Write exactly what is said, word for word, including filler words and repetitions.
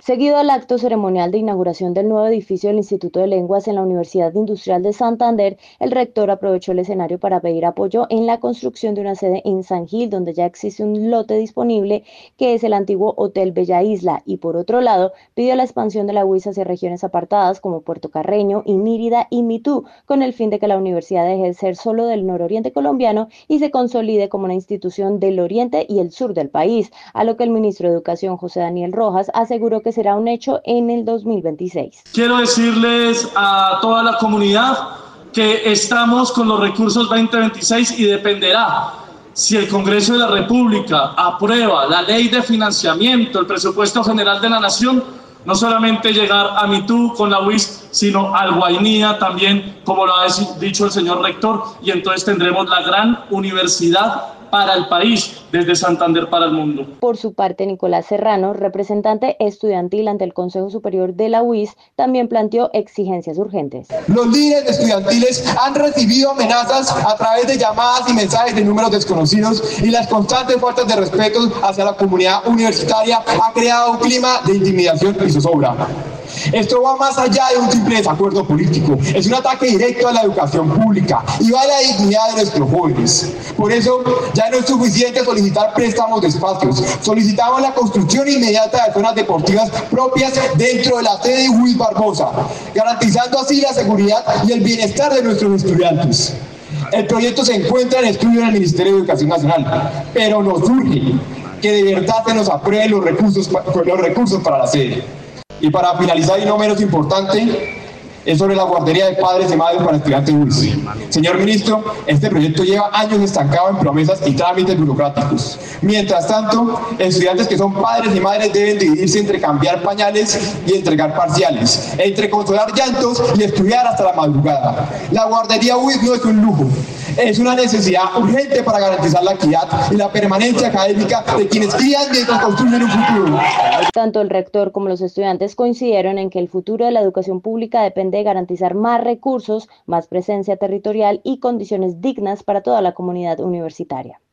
Seguido al acto ceremonial de inauguración del nuevo edificio del Instituto de Lenguas en la Universidad Industrial de Santander, el rector aprovechó el escenario para pedir apoyo en la construcción de una sede en San Gil, donde ya existe un lote disponible, que es el antiguo Hotel Bella Isla, y por otro lado, pidió la expansión de la U I S hacia regiones apartadas como Puerto Carreño, Inírida y Mitú, con el fin de que la universidad deje de ser solo del nororiente colombiano y se consolide como una institución del oriente y el sur del país, a lo que el ministro de Educación, José Daniel Rojas, aseguró que será un hecho en el dos mil veintiséis. Quiero decirles a toda la comunidad que estamos con los recursos veinte veintiséis y dependerá si el Congreso de la República aprueba la ley de financiamiento, el presupuesto general de la Nación, no solamente llegar a Mitú con la U I S, sino al Guainía también, como lo ha dicho el señor rector, y entonces tendremos la gran universidad para el país, desde Santander para el mundo. Por su parte, Nicolás Serrano, representante estudiantil ante el Consejo Superior de la U I S, también planteó exigencias urgentes. Los líderes estudiantiles han recibido amenazas a través de llamadas y mensajes de números desconocidos, y las constantes faltas de respeto hacia la comunidad universitaria ha creado un clima de intimidación y zozobra. Esto va más allá de un simple desacuerdo político, es un ataque directo a la educación pública y va a la dignidad de nuestros jóvenes. Por eso ya no es suficiente solicitar préstamos de espacios, solicitamos la construcción inmediata de zonas deportivas propias dentro de la sede de U I S Barbosa, garantizando así la seguridad y el bienestar de nuestros estudiantes. El proyecto se encuentra en estudio en el Ministerio de Educación Nacional, pero nos urge que de verdad se nos aprueben los recursos, los recursos para la sede. Y para finalizar, y no menos importante, es sobre la guardería de padres y madres para estudiantes U I S. Señor ministro, este proyecto lleva años estancado en promesas y trámites burocráticos. Mientras tanto, estudiantes que son padres y madres deben dividirse entre cambiar pañales y entregar parciales, entre consolar llantos y estudiar hasta la madrugada. La guardería U I S no es un lujo, es una necesidad urgente para garantizar la equidad y la permanencia académica de quienes crían mientras construyen un futuro. Tanto el rector como los estudiantes coincidieron en que el futuro de la educación pública depende de garantizar más recursos, más presencia territorial y condiciones dignas para toda la comunidad universitaria.